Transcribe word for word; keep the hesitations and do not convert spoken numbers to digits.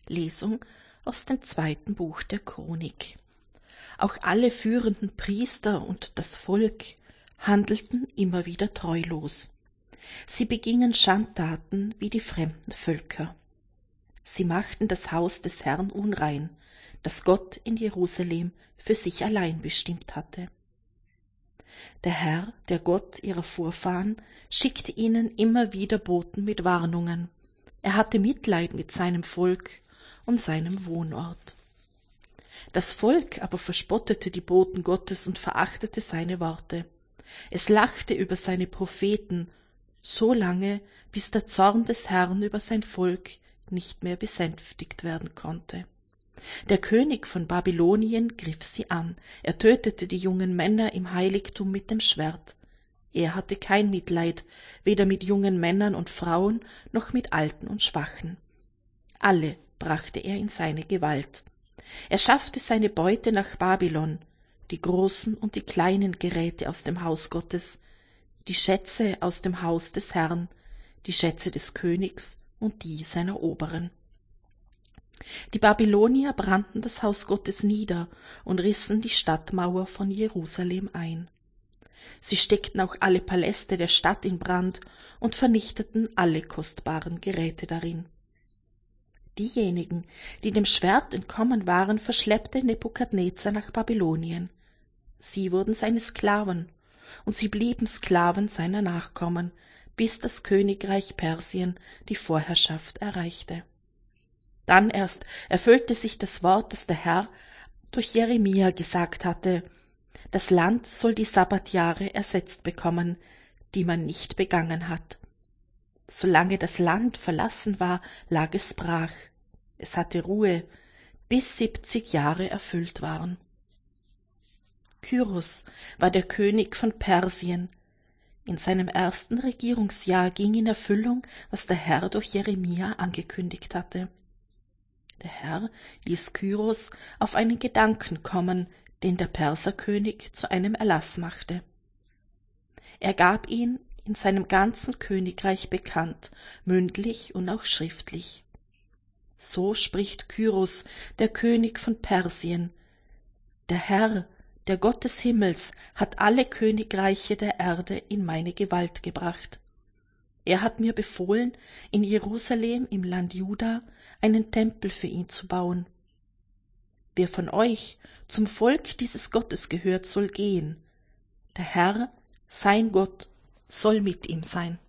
Lesung aus dem zweiten Buch der Chronik. Auch alle führenden Priester und das Volk handelten immer wieder treulos. Sie begingen Schandtaten wie die fremden Völker. Sie machten das Haus des Herrn unrein, das Gott in Jerusalem für sich allein bestimmt hatte. Der Herr, der Gott ihrer Vorfahren, schickte ihnen immer wieder Boten mit Warnungen. Er hatte Mitleid mit seinem Volk und seinem Wohnort. Das Volk aber verspottete die Boten Gottes und verachtete seine Worte. Es lachte über seine Propheten, so lange, bis der Zorn des Herrn über sein Volk nicht mehr besänftigt werden konnte. Der König von Babylonien griff sie an. Er tötete die jungen Männer im Heiligtum mit dem Schwert. Er hatte kein Mitleid, weder mit jungen Männern und Frauen, noch mit Alten und Schwachen. Alle brachte er in seine Gewalt. Er schaffte seine Beute nach Babylon, die großen und die kleinen Geräte aus dem Haus Gottes, die Schätze aus dem Haus des Herrn, die Schätze des Königs und die seiner Oberen. Die Babylonier brannten das Haus Gottes nieder und rissen die Stadtmauer von Jerusalem ein. Sie steckten auch alle Paläste der Stadt in Brand und vernichteten alle kostbaren Geräte darin. Diejenigen, die dem Schwert entkommen waren, verschleppte Nebukadnezar nach Babylonien. Sie wurden seine Sklaven, und sie blieben Sklaven seiner Nachkommen, bis das Königreich Persien die Vorherrschaft erreichte. Dann erst erfüllte sich das Wort, das der Herr durch Jeremia gesagt hatte: Das Land soll die Sabbatjahre ersetzt bekommen, die man nicht begangen hat. Solange das Land verlassen war, lag es brach. Es hatte Ruhe, bis siebzig Jahre erfüllt waren. Kyros war der König von Persien. In seinem ersten Regierungsjahr ging in Erfüllung, was der Herr durch Jeremia angekündigt hatte. Der Herr ließ Kyros auf einen Gedanken kommen, den der Perserkönig zu einem Erlass machte. Er gab ihn in seinem ganzen Königreich bekannt, mündlich und auch schriftlich. So spricht Kyros, der König von Persien: Der Herr, der Gott des Himmels, hat alle Königreiche der Erde in meine Gewalt gebracht. Er hat mir befohlen, in Jerusalem im Land Juda einen Tempel für ihn zu bauen. Wer von euch zum Volk dieses Gottes gehört, soll gehen. Der Herr, sein Gott, soll mit ihm sein.